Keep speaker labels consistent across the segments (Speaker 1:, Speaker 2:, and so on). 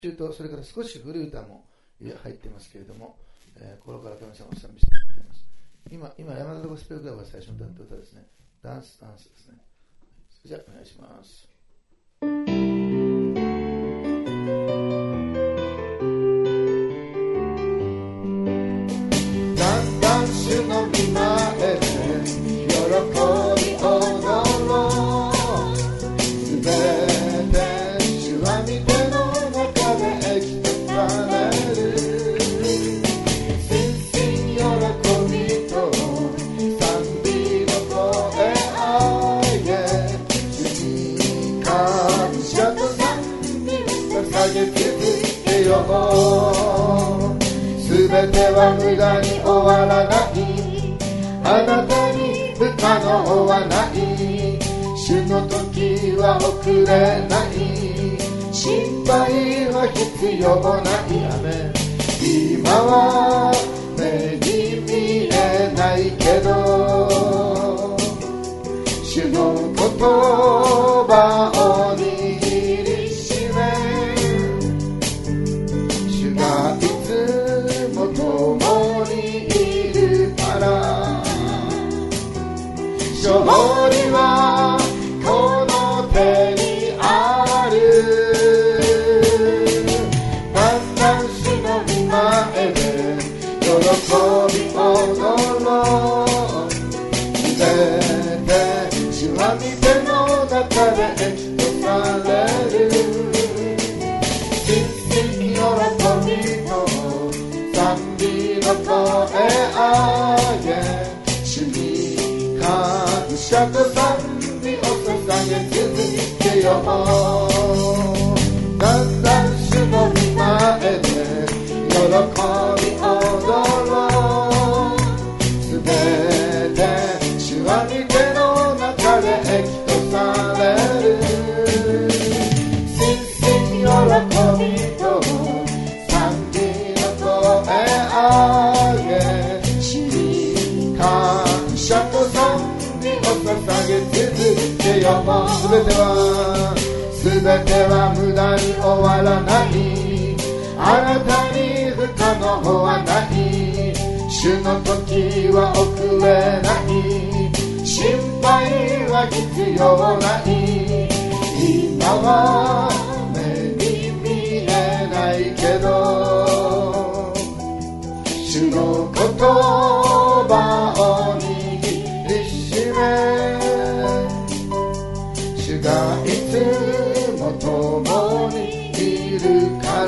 Speaker 1: 中とそれから少し古い歌も入ってますけれども、心から神様を賛美しています。今山田ゴスペルクラブが最初に歌った歌ですね。ダンスですね。じゃあお願いします。だんだん主の御前で喜び踊ろう。すべて主は御手の中で生きてされる。心身喜びと賛美の声上げ、主に感謝と賛美を捧げ続けよう。すべては無駄に終わらない。あなたに不可能はない。主の時は遅れない。心配は必要ない。アメン。今は目に見えないけど、主の言葉を握りしめ、主がいつも共にいるから。勝利はこの手にある。だんだん主の御前で喜び踊ろう。すべて主は御手の中で益とされる。心身喜びと賛美の声上げ、主に感謝と賛美を捧げ続けよう。だんだん主の御前で喜び踊ろう。すべて主は御手の中で益とされる。心身喜びと賛美の声上げ、主に感謝と賛美を捧げ続けよう。すべては無駄に終わらない。あなたに不可能はない。主の時は遅れない。心配は必要ない。今は目に見えないけど、主の言葉を握りしめ、主がいつも共にいるから。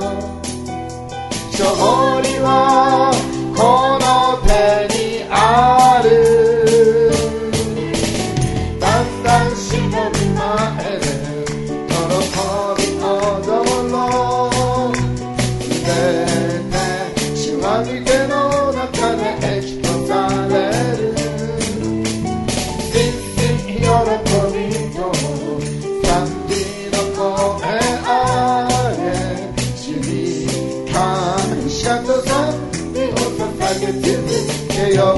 Speaker 1: 勝利はこの手にある。だんだん主の御前で喜び踊ろう。すべて主は御手の中で益とされる。心身喜びと賛美の声上げ、主に感謝と賛美を捧げ続けよう。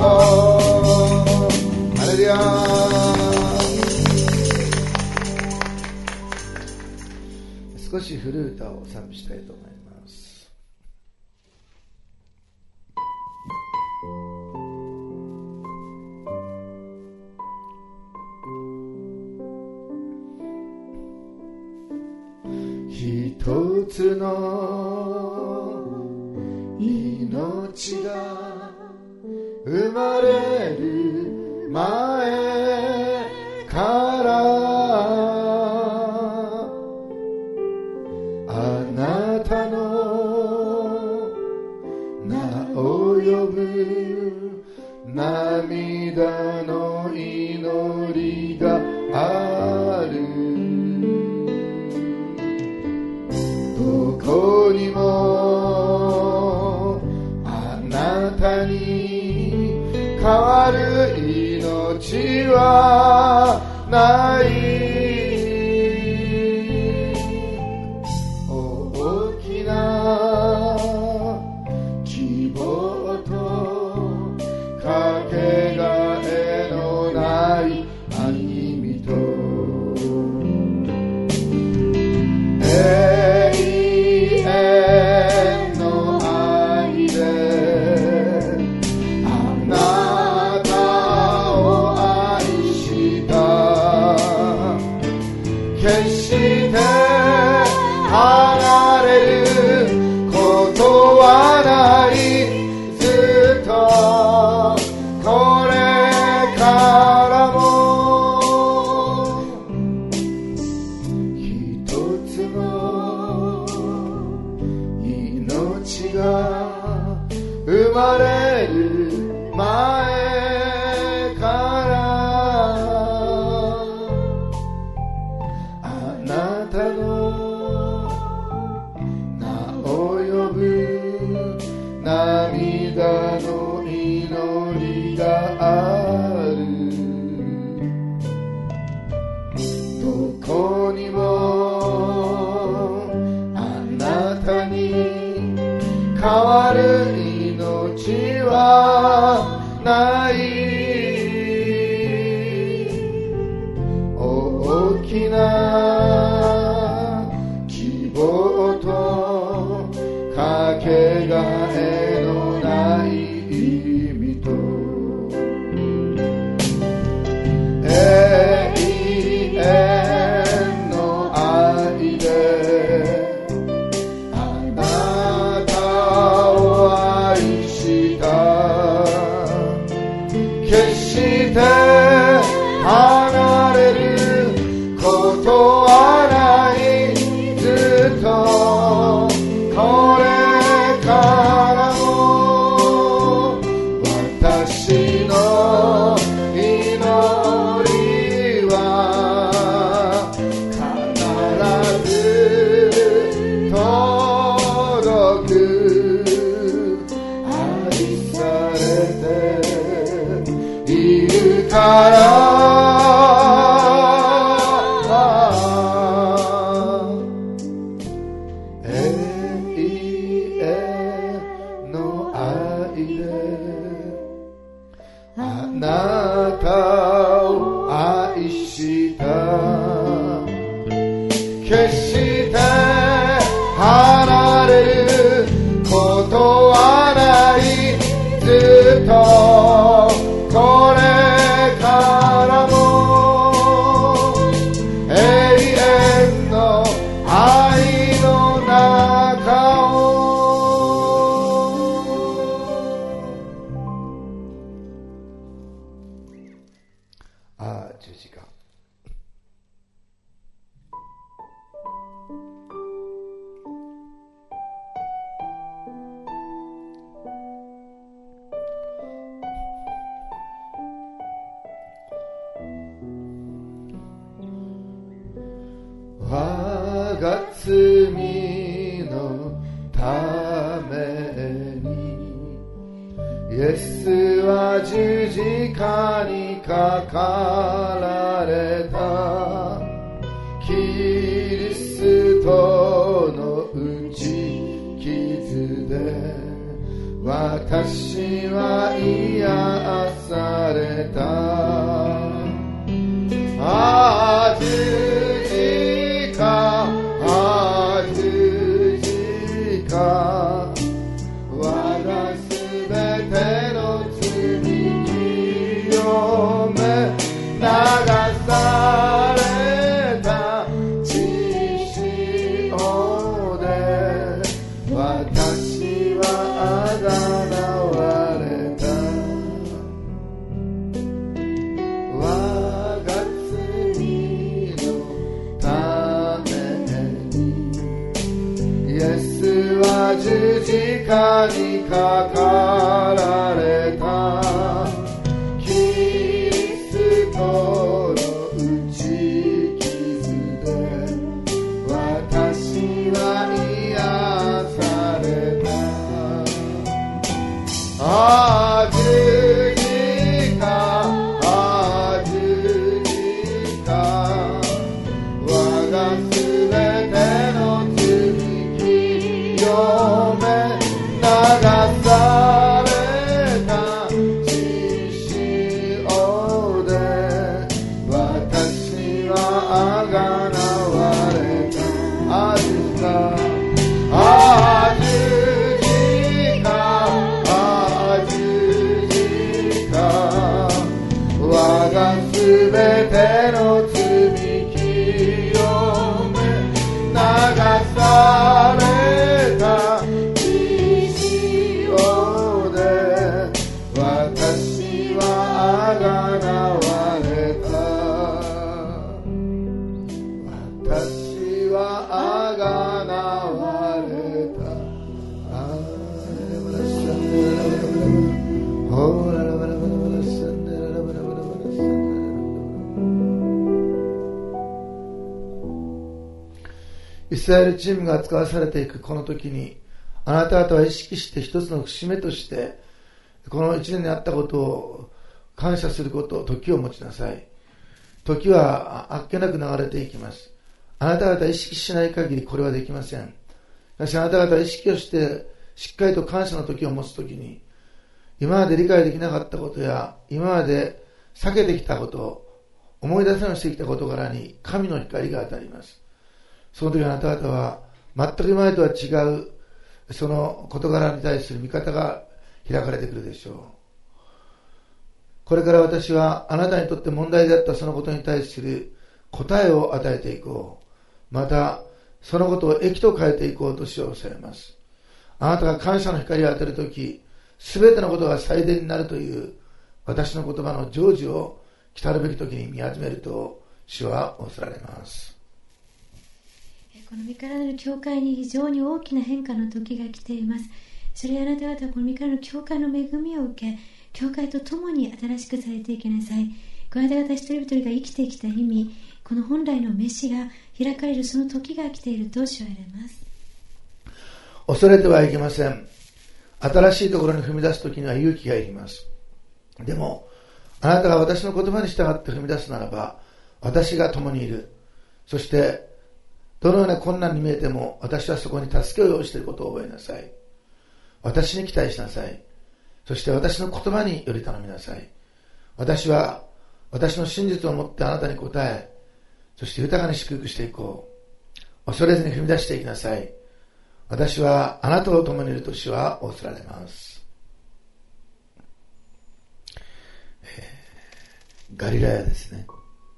Speaker 1: ハレルヤ。少し古い歌を賛美したいと思います。一つの命が生まれる前からあなたの名を呼ぶ涙の祈りがある。どこにもあなたに変わる命はない。大きな希望とかけがえのない歩みと永まれる前からあなたの名を呼ぶ涙の祈りがあるどこにもあなたに変わる命はない大きな希望とかけがえのない意味と永遠の愛であなたを愛した決して離れることはないずっとこれからも私の祈りは必ず届く愛されているから永遠の愛であなたを愛した決して離れることはないずっとこれからも永遠の愛の中を十字架我が罪のためにイエスは十字架にかかられたキリストの打ち傷で私は癒された十字架我がすべての罪清め流された血潮で私はあがなわれた我が罪のためにイエスは十字架にかかられたキリストの打ち傷で私は癒された十字架我がすべての罪清め流された血潮で私はあがなわれた十字架スラエルチームが扱わされていくこの時に、あなた方は意識して一つの節目として、この一年にあったことを感謝すること、時を持ちなさい。時はあっけなく流れていきます。あなた方は意識しない限りこれはできません。しかしあなた方は意識をしてしっかりと感謝の時を持つときに、今まで理解できなかったことや今まで避けてきたこと、思い出せなくしてきた事柄に神の光が当たります。その時あなた方は全く前とは違うその事柄に対する見方が開かれてくるでしょう。これから私はあなたにとって問題であったそのことに対する答えを与えていこう。またそのことを益と変えていこうとしようとされます。あなたが感謝の光を当てるとき、すべてのことが最善になるという私の言葉の成就を来たるべき時に見始めると主は仰せられます。
Speaker 2: この御体の教会に非常に大きな変化の時が来ています。それあなた方はこの御体の教会の恵みを受け、教会と共に新しくされていきなさい。このあなた方一人一人が生きてきた意味、この本来の飯が開かれるその時が来ていると主は言われます。
Speaker 1: 恐れてはいけません。新しいところに踏み出すときには勇気がいります。でもあなたが私の言葉に従って踏み出すならば、私が共にいる。そしてどのような困難に見えても私はそこに助けを要していることを覚えなさい。私に期待しなさい。そして私の言葉により頼みなさい。私は私の真実を持ってあなたに答え、そして豊かに祝福していこう。恐れずに踏み出していきなさい。私はあなたと共にいると主は仰せられます。ガリラヤですね。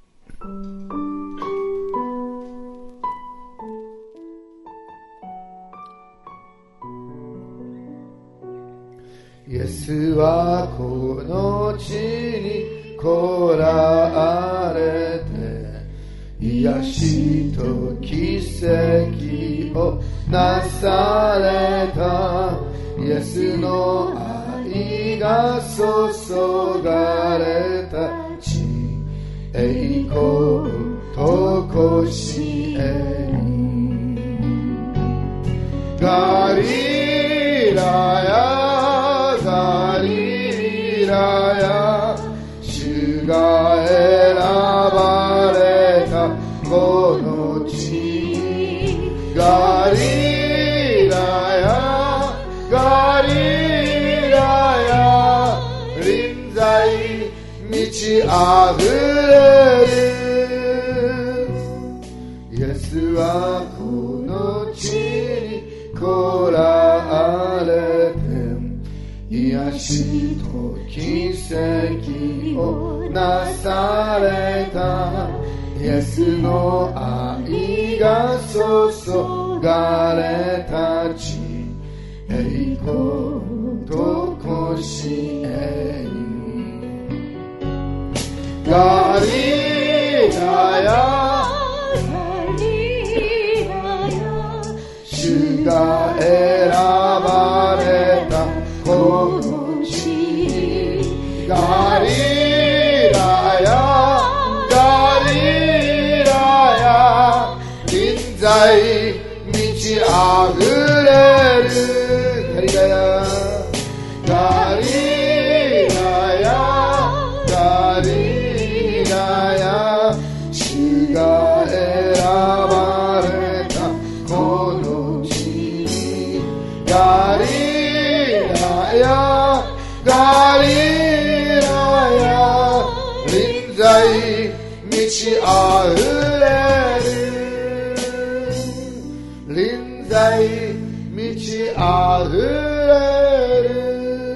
Speaker 1: イエスはこの地に来られて、癒しと奇跡をなされた。イエスの愛が注がれた地、栄光とこしえに。ガリラヤガリラヤ、主が選ばれたこの地。ガリラヤガリラヤ、臨在満ち溢れる。イエスはこの地に来られて、癒しと奇跡をなされた。イエスの愛が注がれた地、栄光とこしえに。ガリラヤ主が選ばれたこの地。ガリラヤガリラヤ、臨在満ち溢れる。ガリラヤガリラヤガリラヤ、主が選ばれたこの地。ガリラヤガリラヤ、臨在満ち溢れる。臨在満ち溢れる。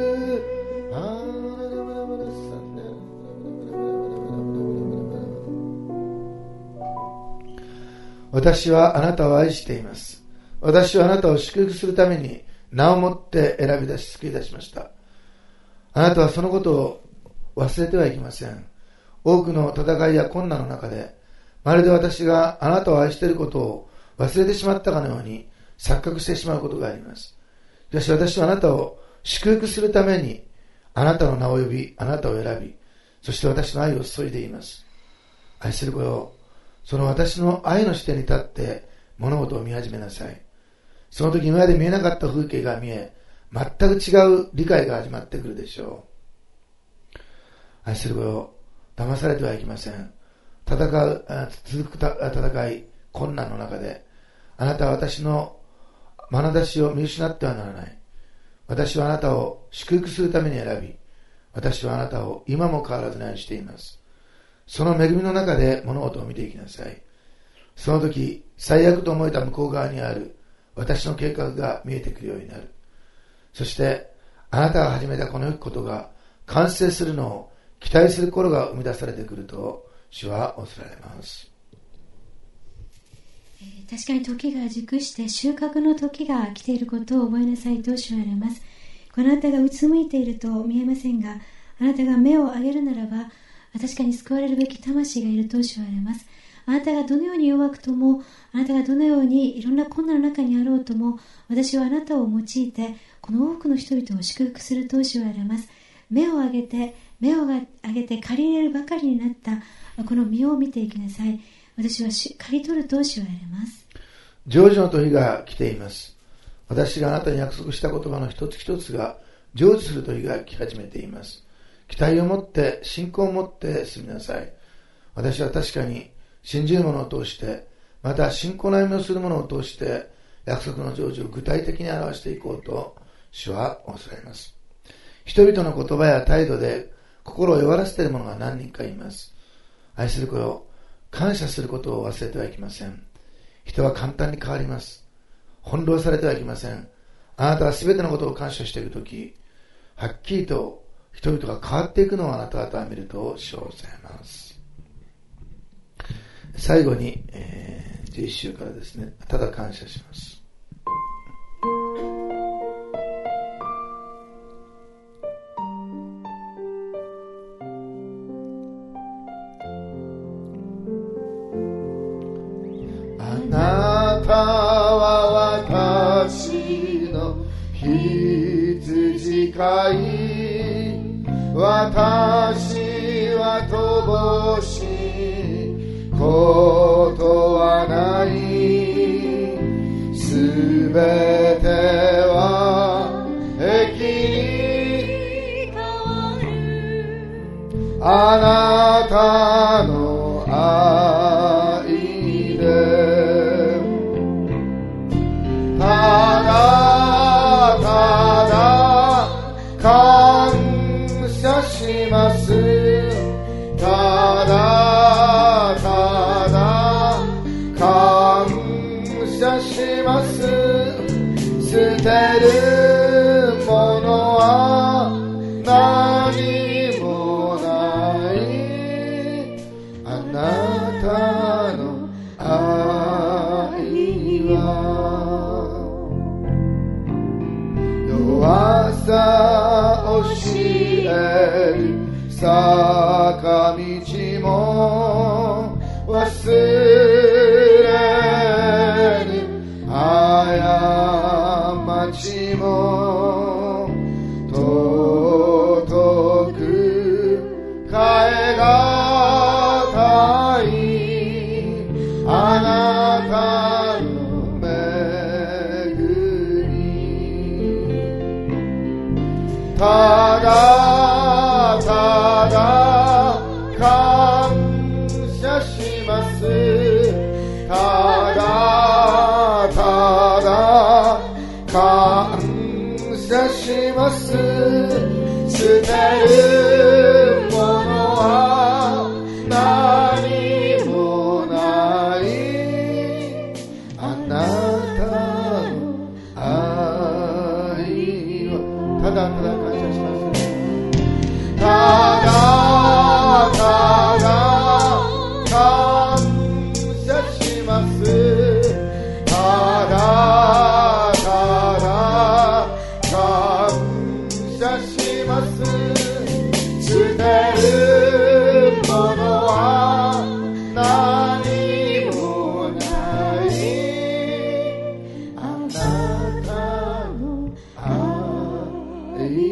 Speaker 1: 私はあなたを愛しています。私はあなたを祝福するために名をもって選び出し救い出しました。あなたはそのことを忘れてはいけません。多くの戦いや困難の中で、まるで私があなたを愛していることを忘れてしまったかのように錯覚してしまうことがあります。しかし私はあなたを祝福するためにあなたの名を呼び、あなたを選び、そして私の愛を注いでいます。愛する子よ、その私の愛の視点に立って物事を見始めなさい。その時今まで見えなかった風景が見え、全く違う理解が始まってくるでしょう。愛する子よ、騙されてはいけません。続く戦い、困難の中で、あなたは私の眼差しを見失ってはならない。私はあなたを祝福するために選び、私はあなたを今も変わらずに愛しています。その恵みの中で物事を見ていきなさい。その時、最悪と思えた向こう側にある私の計画が見えてくるようになる。そして、あなたが始めたこの良きことが完成するのを期待する頃が生み出されてくると、主はおっしゃられます。
Speaker 2: 確かに時が熟して収穫の時が来ていることを覚えなさいと主は言われます。あなたがうつむいていると見えませんが、あなたが目を上げるならば、確かに救われるべき魂がいると主は言われます。あなたがどのように弱くとも、あなたがどのようにいろんな困難の中にあろうとも、私はあなたを用いて、この多くの人々を祝福すると主は言われます。目を上げて借り入れるばかりになったこの実を見ていきなさい。私は刈り取ると主は言われます。
Speaker 1: 成就の時が来ています。私があなたに約束した言葉の一つ一つが成就する時が来始めています。期待を持って、信仰を持って進みなさい。私は確かに信じる者を通して、また信仰の歩みをする者を通して、約束の成就を具体的に表していこうと主はおっしゃいます。人々の言葉や態度で心を弱らせている者が何人かいます。愛する子よ、感謝することを忘れてはいけません。人は簡単に変わります。翻弄されてはいけません。あなたは全てのことを感謝しているとき、はっきりと人々が変わっていくのをあなた方は見ると主はおっしゃいます。最後に、11週からですね、ただ感謝します。あなたは私の羊飼い、私は乏しいことはない、すべては益に変わる、あなたの愛でただただ感謝します。ただただ感謝します。捨てるものは何もない、あなたの愛は弱さ教える坂道も忘れぬ、過ちも尊く変えがたい、あなたの恵み、ただただ感謝します。ただただ感謝します。捨てるものは何もない、あなたの愛はただただ感謝します。ただただ感謝します。ただただ感謝します。捨てるものは何もない、あなたの愛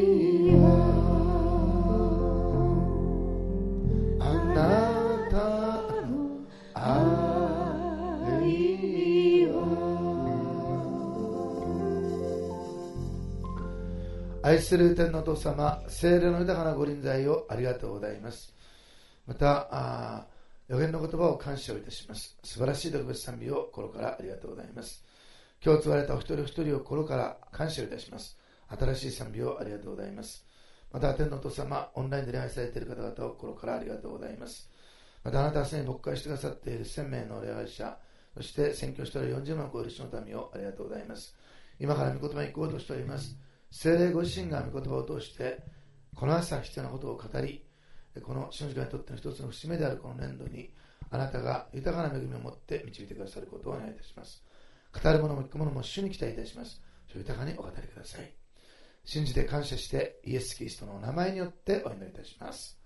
Speaker 1: 愛する天のお父様、聖霊の豊かなご臨在をありがとうございます。また予言の言葉を感謝をいたします。素晴らしい特別賛美を心からありがとうございます。今日つわれたお一人お一人を心から感謝をいたします。新しい賛美をありがとうございます。また天のお父様、オンラインで礼拝されている方々を心からありがとうございます。またあなたはすでに牧会してくださっている1000名の礼拝者、そして宣教している40万を超える主の民をありがとうございます。今から御言葉に行こうとしております。聖霊ご自身が御言葉を通してこの朝必要なことを語り、この主の時間にとっての一つの節目であるこの年度にあなたが豊かな恵みを持って導いてくださることをお願いいたします。語る者も聞く者も主に期待いたします。主を豊かにお語りください。信じて感謝してイエス・キリストのお名前によってお祈りいたします。